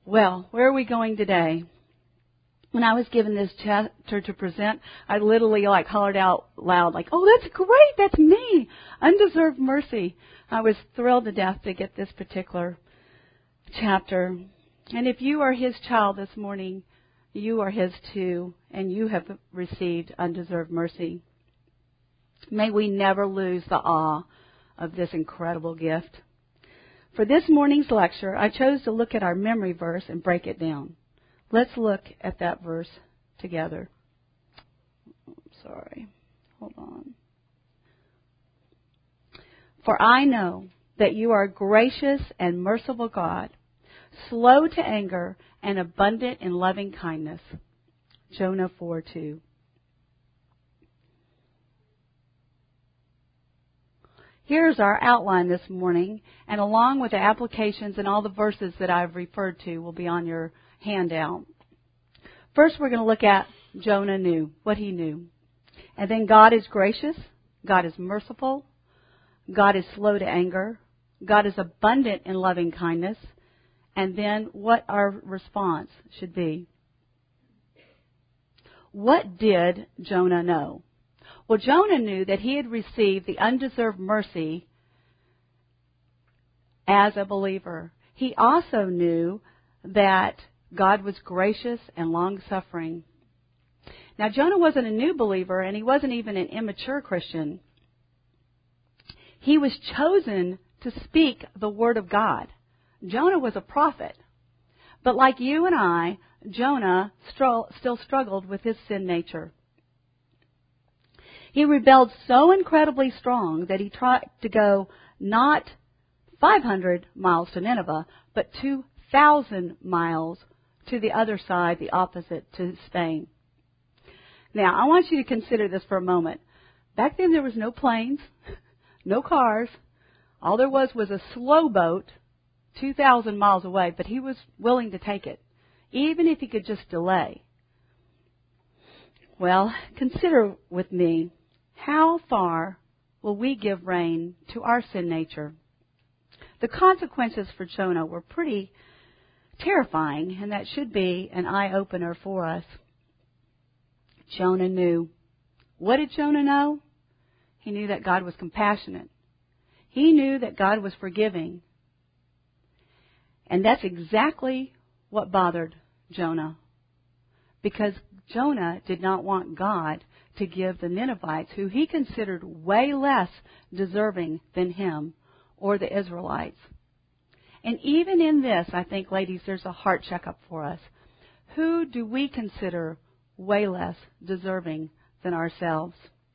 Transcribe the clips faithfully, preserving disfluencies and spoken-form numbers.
Well, where are we going today? When I was given this chapter to present, I literally like hollered out loud, like, "Oh, that's great! That's me! Undeserved mercy." I was thrilled to death to get this particular chapter. And if you are His child this morning, you are His too, and you have received undeserved mercy. May we never lose the awe of this incredible gift. For this morning's lecture, I chose to look at our memory verse and break it down. Let's look at that verse together. Sorry. Hold on. For I know that you are gracious and merciful God, slow to anger and abundant in loving kindness. Jonah four two. Here's our outline this morning, and along with the applications and all the verses that I've referred to will be on your handout. First, we're going to look at Jonah knew, what he knew. And then God is gracious, God is merciful, God is slow to anger, God is abundant in loving kindness, and then what our response should be. What did Jonah know? Well, Jonah knew that he had received the undeserved mercy as a believer. He also knew that God was gracious and long-suffering. Now, Jonah wasn't a new believer, and he wasn't even an immature Christian. He was chosen to speak the Word of God. Jonah was a prophet. But like you and I, Jonah still struggled with his sin nature. He rebelled so incredibly strong that he tried to go not five hundred miles to Nineveh, but two thousand miles to the other side, the opposite, to Spain. Now, I want you to consider this for a moment. Back then there was no planes, no cars. All there was was a slow boat two thousand miles away, but he was willing to take it, even if he could just delay. Well, consider with me, how far will we give rein to our sin nature? The consequences for Jonah were pretty terrifying, and that should be an eye-opener for us. Jonah knew. What did Jonah know? He knew that God was compassionate. He knew that God was forgiving. And that's exactly what bothered Jonah. Because Jonah did not want God to give the Ninevites, who he considered way less deserving than him, or the Israelites. And even in this, I think, ladies, there's a heart checkup for us. Who do we consider way less deserving than ourselves?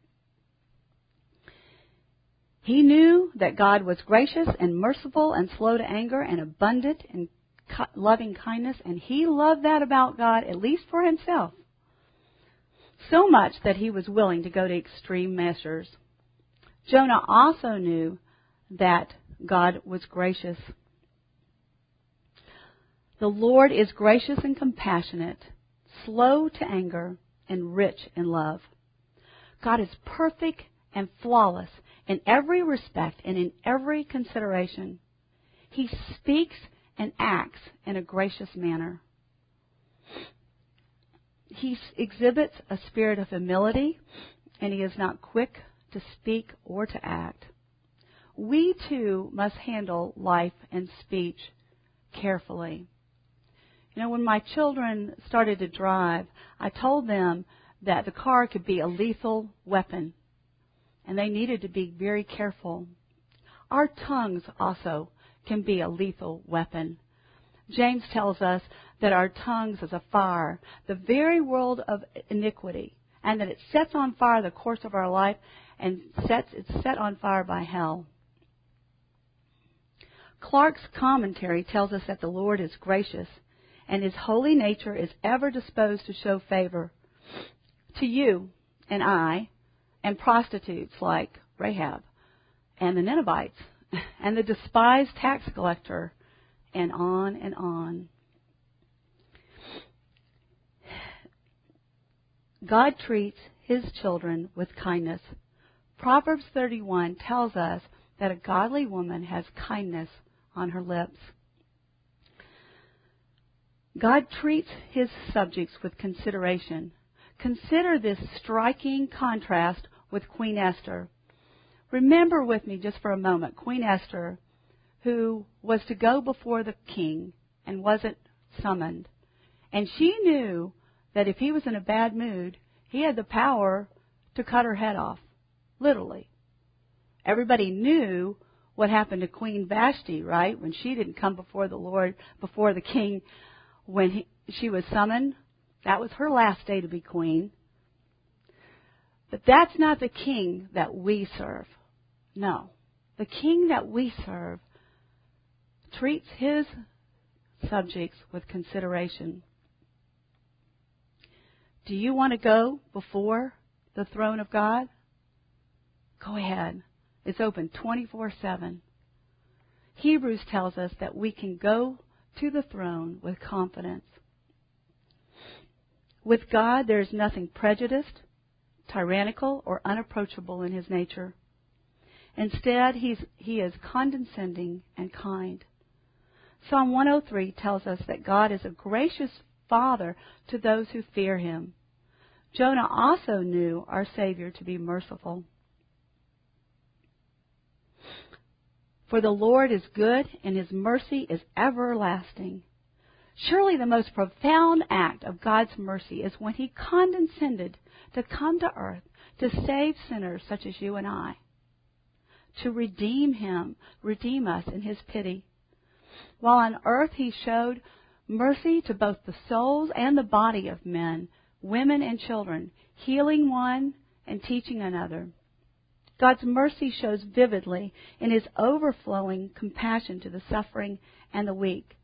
He knew that God was gracious and merciful and slow to anger and abundant in loving kindness, and he loved that about God, at least for himself. So much that he was willing to go to extreme measures. Jonah also knew that God was gracious. The Lord is gracious and compassionate, slow to anger, and rich in love. God is perfect and flawless in every respect and in every consideration. He speaks and acts in a gracious manner. He exhibits a spirit of humility, and he is not quick to speak or to act. We, too, must handle life and speech carefully. You know, when my children started to drive, I told them that the car could be a lethal weapon, and they needed to be very careful. Our tongues also can be a lethal weapon. James tells us that our tongues is a fire, the very world of iniquity, and that it sets on fire the course of our life, and sets it's set on fire by hell. Clark's commentary tells us that the Lord is gracious, and His holy nature is ever disposed to show favor to you and I, and prostitutes like Rahab, and the Ninevites, and the despised tax collector, and on and on. God treats His children with kindness. Proverbs thirty-one tells us that a godly woman has kindness on her lips. God treats his subjects with consideration. Consider this striking contrast with Queen Esther. Remember with me just for a moment Queen Esther, who was to go before the king and wasn't summoned. And she knew that if he was in a bad mood, he had the power to cut her head off, literally. Everybody knew what happened to Queen Vashti, right? When she didn't come before the Lord, before the king, when he, she was summoned. That was her last day to be queen. But that's not the king that we serve. No. The king that we serve treats his subjects with consideration. Do you want to go before the throne of God? Go ahead. It's open twenty-four seven. Hebrews tells us that we can go to the throne with confidence. With God, there is nothing prejudiced, tyrannical, or unapproachable in his nature. Instead, he's, he is condescending and kind. Psalm one oh three tells us that God is a gracious Father to those who fear him. Jonah also knew our Savior to be merciful. For the Lord is good, and his mercy is everlasting. Surely the most profound act of God's mercy is when he condescended to come to earth to save sinners such as you and I, to redeem him, redeem us in his pity. While on earth he showed mercy to both the souls and the body of men, women, and children, healing one and teaching another. God's mercy shows vividly in his overflowing compassion to the suffering and the weak.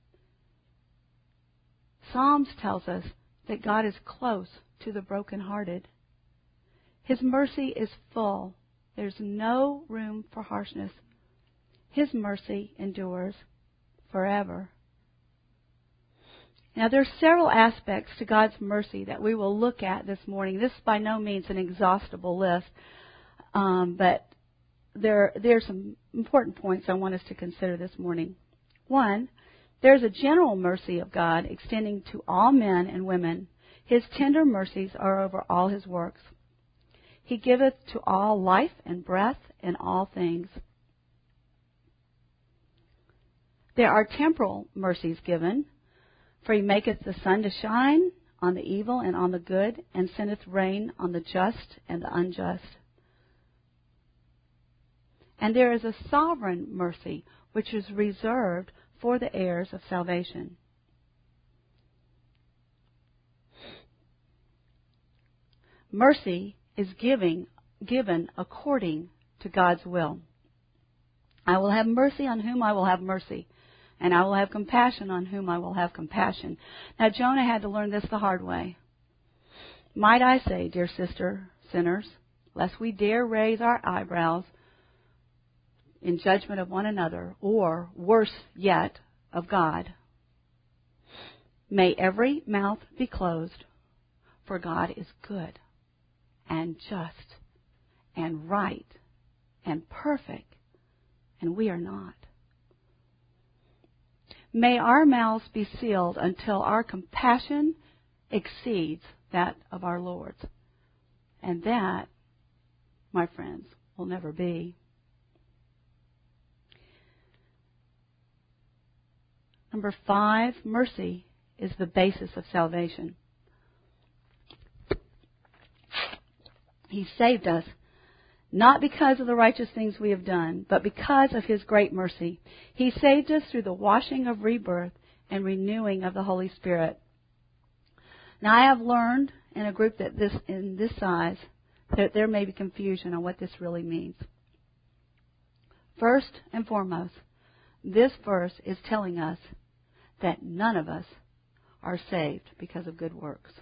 Psalms tells us that God is close to the brokenhearted. His mercy is full. There's no room for harshness. His mercy endures forever. Now, there are several aspects to God's mercy that we will look at this morning. This is by no means an exhaustible list, um, but there, there are some important points I want us to consider this morning. One, there's a general mercy of God extending to all men and women. His tender mercies are over all his works. He giveth to all life and breath in all things. There are temporal mercies given, for he maketh the sun to shine on the evil and on the good, and sendeth rain on the just and the unjust. And there is a sovereign mercy, which is reserved for the heirs of salvation. Mercy is giving, given according to God's will. I will have mercy on whom I will have mercy, and I will have compassion on whom I will have compassion. Now, Jonah had to learn this the hard way. Might I say, dear sister, sinners, lest we dare raise our eyebrows in judgment of one another, or, worse yet, of God. May every mouth be closed, for God is good and just and right and perfect, and we are not. May our mouths be sealed until our compassion exceeds that of our Lord's. And that, my friends, will never be. Number five, mercy is the basis of salvation. He saved us not because of the righteous things we have done, but because of his great mercy. He saved us through the washing of rebirth and renewing of the Holy Spirit. Now, I have learned in a group that this in this size that there may be confusion on what this really means. First and foremost, this verse is telling us that none of us are saved because of good works.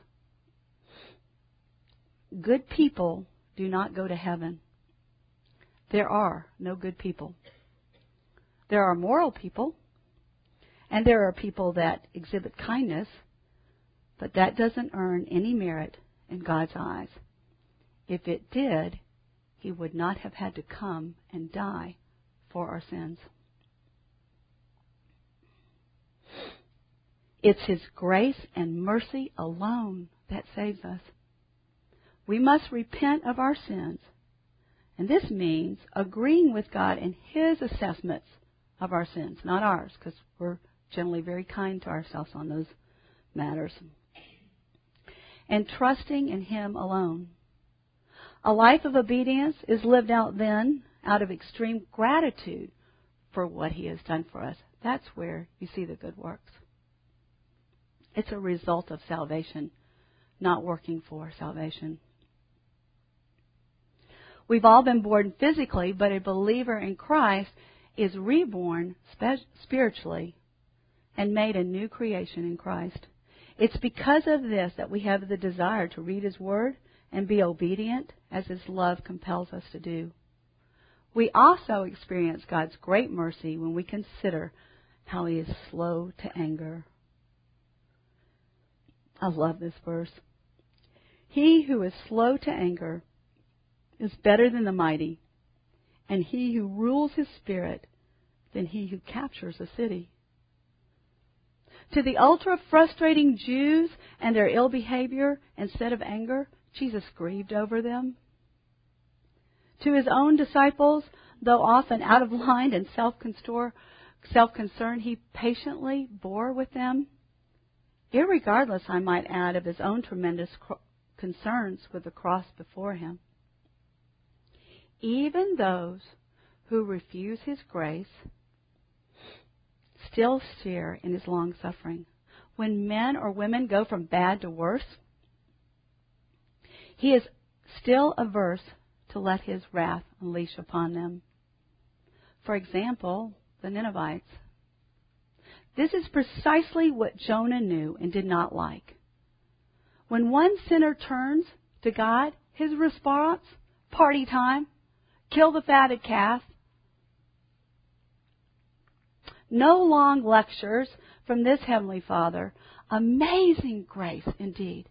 Good people do not go to heaven. There are no good people. There are moral people, and there are people that exhibit kindness, but that doesn't earn any merit in God's eyes. If it did, he would not have had to come and die for our sins. It's His grace and mercy alone that saves us. We must repent of our sins. And this means agreeing with God in His assessments of our sins, not ours, because we're generally very kind to ourselves on those matters. And trusting in Him alone. A life of obedience is lived out then out of extreme gratitude for what He has done for us. That's where you see the good works. It's a result of salvation, not working for salvation. We've all been born physically, but a believer in Christ is reborn spiritually and made a new creation in Christ. It's because of this that we have the desire to read His Word and be obedient as His love compels us to do. We also experience God's great mercy when we consider how He is slow to anger. I love this verse. He who is slow to anger is better than the mighty, and he who rules his spirit than he who captures a city. To the ultra-frustrating Jews and their ill behavior, instead of anger, Jesus grieved over them. To His own disciples, though often out of line and self-concerned, He patiently bore with them, irregardless, I might add, of His own tremendous concerns with the cross before Him. Even those who refuse His grace still share in His long suffering. When men or women go from bad to worse, He is still averse to let His wrath unleash upon them. For example, the Ninevites. This is precisely what Jonah knew and did not like. When one sinner turns to God, his response, party time, kill the fatted calf. No long lectures from this Heavenly Father. Amazing grace indeed.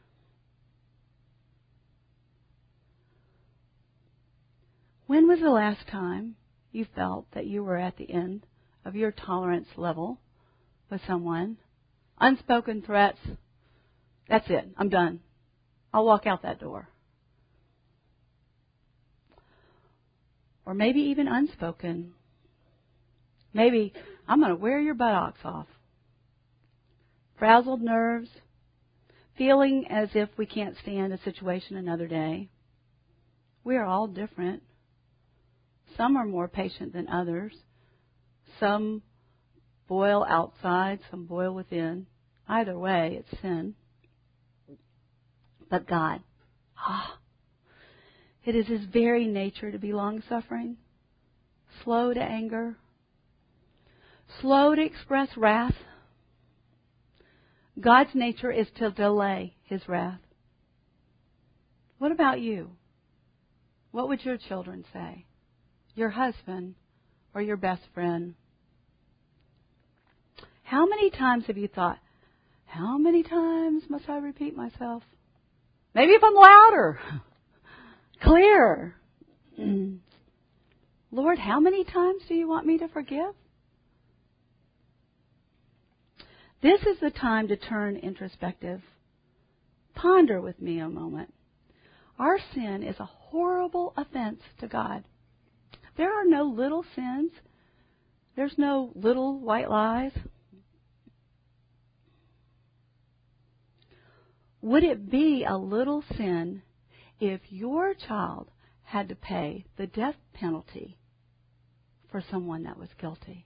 When was the last time you felt that you were at the end of your tolerance level with someone? Unspoken threats. That's it. I'm done. I'll walk out that door. Or maybe even unspoken. Maybe, I'm going to wear your buttocks off. Frazzled nerves. Feeling as if we can't stand a situation another day. We are all different. Some are more patient than others. Some boil outside, some boil within. Either way, it's sin. But God, ah, it is His very nature to be long-suffering, slow to anger, slow to express wrath. God's nature is to delay His wrath. What about you? What would your children say? Your husband or your best friend? How many times have you thought, how many times must I repeat myself? Maybe if I'm louder, clearer. Lord, how many times do you want me to forgive? This is the time to turn introspective. Ponder with me a moment. Our sin is a horrible offense to God. There are no little sins. There's no little white lies. Would it be a little sin if your child had to pay the death penalty for someone that was guilty?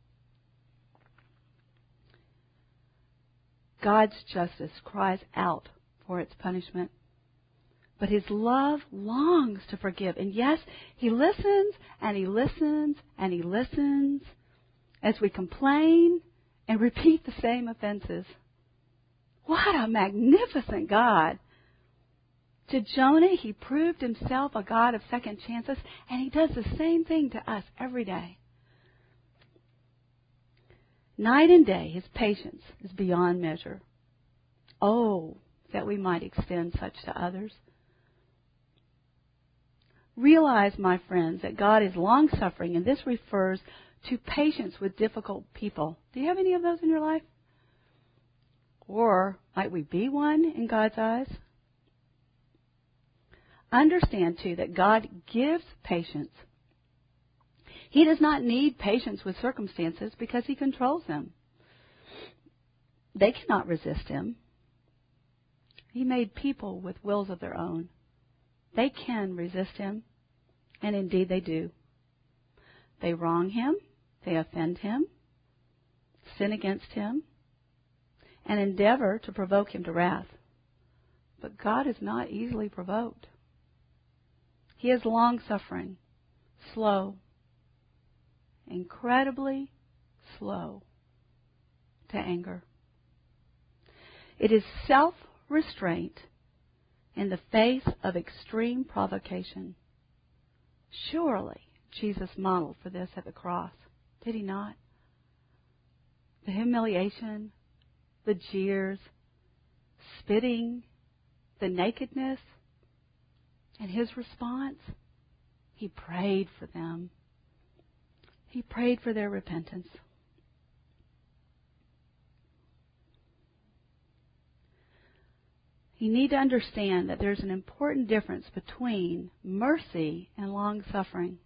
God's justice cries out for its punishment. But His love longs to forgive. And yes, He listens and He listens and He listens as we complain and repeat the same offenses. What a magnificent God. To Jonah, He proved Himself a God of second chances, and He does the same thing to us every day. Night and day, His patience is beyond measure. Oh, that we might extend such to others. Realize, my friends, that God is long-suffering, and this refers to patience with difficult people. Do you have any of those in your life? Or might we be one in God's eyes? Understand, too, that God gives patience. He does not need patience with circumstances because He controls them. They cannot resist Him. He made people with wills of their own. They can resist Him, and indeed they do. They wrong Him, they offend Him, sin against Him, and endeavor to provoke Him to wrath. But God is not easily provoked. He is long-suffering, slow, incredibly slow to anger. It is self-restraint in the face of extreme provocation. Surely Jesus modeled for this at the cross, did He not? The humiliation, the jeers, spitting, the nakedness, and His response, He prayed for them. He prayed for their repentance. You need to understand that there's an important difference between mercy and long-suffering.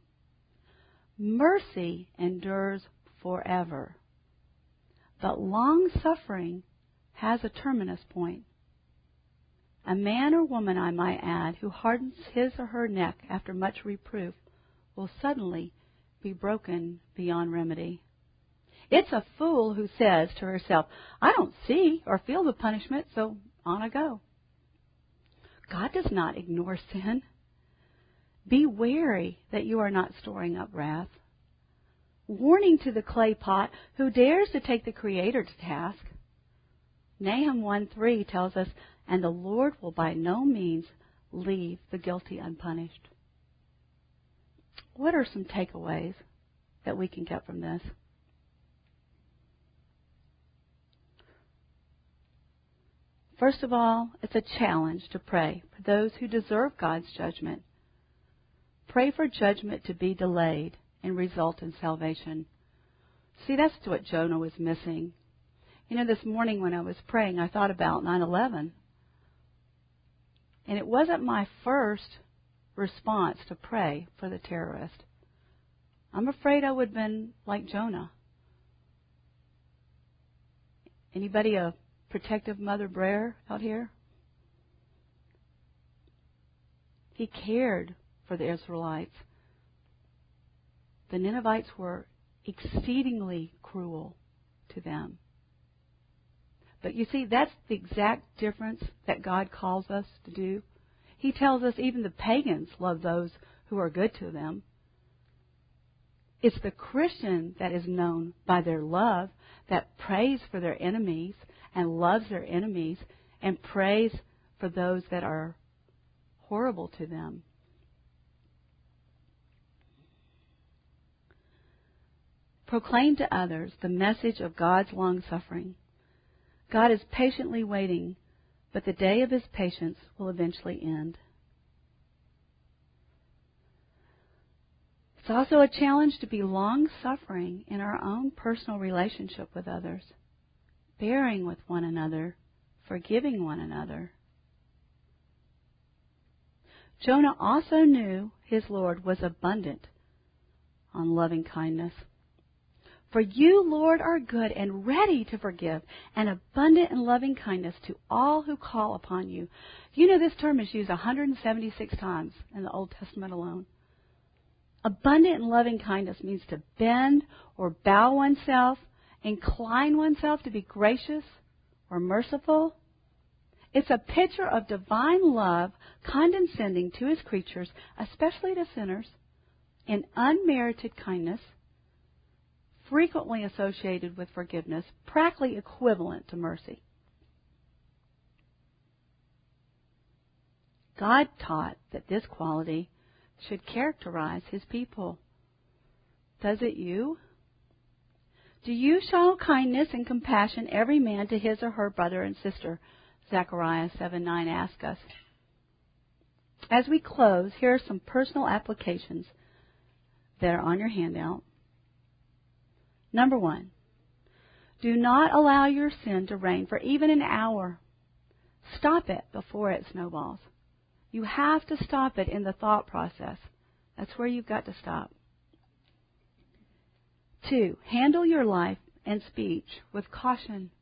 Mercy endures forever, but long-suffering has a terminus point. A man or woman, I might add, who hardens his or her neck after much reproof will suddenly be broken beyond remedy. It's a fool who says to herself, I don't see or feel the punishment, so on I go. God does not ignore sin. Be wary that you are not storing up wrath. Warning to the clay pot who dares to take the Creator to task. Nahum one three tells us, and the Lord will by no means leave the guilty unpunished. What are some takeaways that we can get from this? First of all, it's a challenge to pray for those who deserve God's judgment. Pray for judgment to be delayed and result in salvation. See, that's what Jonah was missing. You know, this morning when I was praying, I thought about nine eleven. And it wasn't my first response to pray for the terrorist. I'm afraid I would have been like Jonah. Anybody a protective mother bear out here? He cared for the Israelites. The Ninevites were exceedingly cruel to them. But you see, that's the exact difference that God calls us to do. He tells us even the pagans love those who are good to them. It's the Christian that is known by their love, that prays for their enemies and loves their enemies and prays for those that are horrible to them. Proclaim to others the message of God's long-suffering. God is patiently waiting, but the day of His patience will eventually end. It's also a challenge to be long-suffering in our own personal relationship with others, bearing with one another, forgiving one another. Jonah also knew his Lord was abundant on loving kindness. For you, Lord, are good and ready to forgive, and abundant in loving kindness to all who call upon you. You know, this term is used one hundred seventy-six times in the Old Testament alone. Abundant in loving kindness means to bend or bow oneself, incline oneself to be gracious or merciful. It's a picture of divine love condescending to His creatures, especially to sinners, in unmerited kindness, frequently associated with forgiveness, practically equivalent to mercy. God taught that this quality should characterize His people. Does it you? Do you show kindness and compassion every man to his or her brother and sister? Zechariah seven nine asks us. As we close, here are some personal applications that are on your handout. Number one, Do not allow your sin to reign for even an hour. Stop it before it snowballs. You have to stop it in the thought process. That's where you've got to stop. Two, handle your life and speech with caution.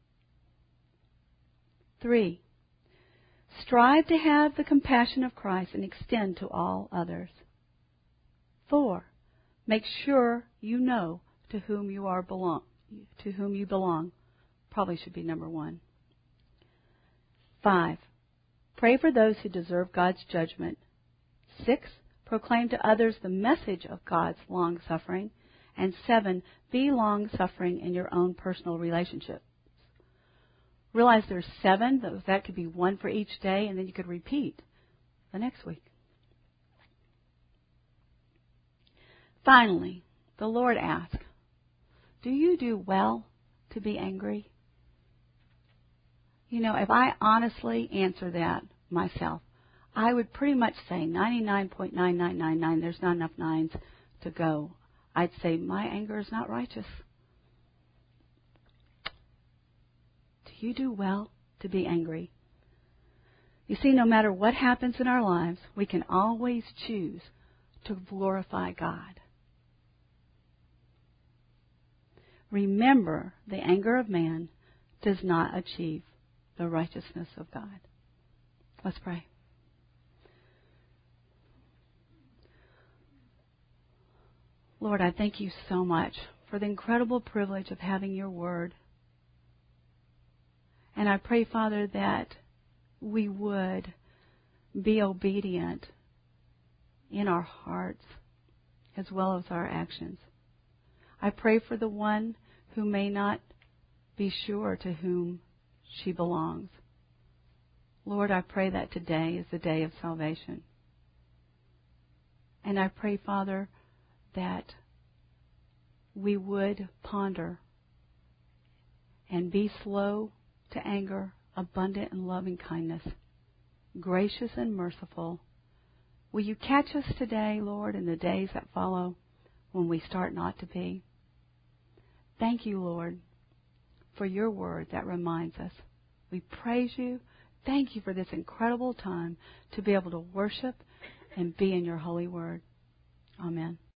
Three, strive to have the compassion of Christ and extend to all others. Four, make sure you know to whom you are belong, to whom you belong. Probably should be number one. Five, pray for those who deserve God's judgment. Six, proclaim to others the message of God's long-suffering. And seven, be long-suffering in your own personal relationships. Realize there's seven. That could be one for each day, and then you could repeat the next week. Finally, the Lord asks, do you do well to be angry? You know, if I honestly answer that myself, I would pretty much say ninety-nine point nine nine nine nine, there's not enough nines to go. I'd say my anger is not righteous. Do you do well to be angry? You see, no matter what happens in our lives, we can always choose to glorify God. Remember, the anger of man does not achieve the righteousness of God. Let's pray. Lord, I thank you so much for the incredible privilege of having your word. And I pray, Father, that we would be obedient in our hearts as well as our actions. I pray for the one who may not be sure to whom she belongs. Lord, I pray that today is the day of salvation. And I pray, Father, that we would ponder and be slow to anger, abundant in loving kindness, gracious and merciful. Will you catch us today, Lord, in the days that follow when we start not to be? Thank you, Lord, for your word that reminds us. We praise you. Thank you for this incredible time to be able to worship and be in your holy word. Amen.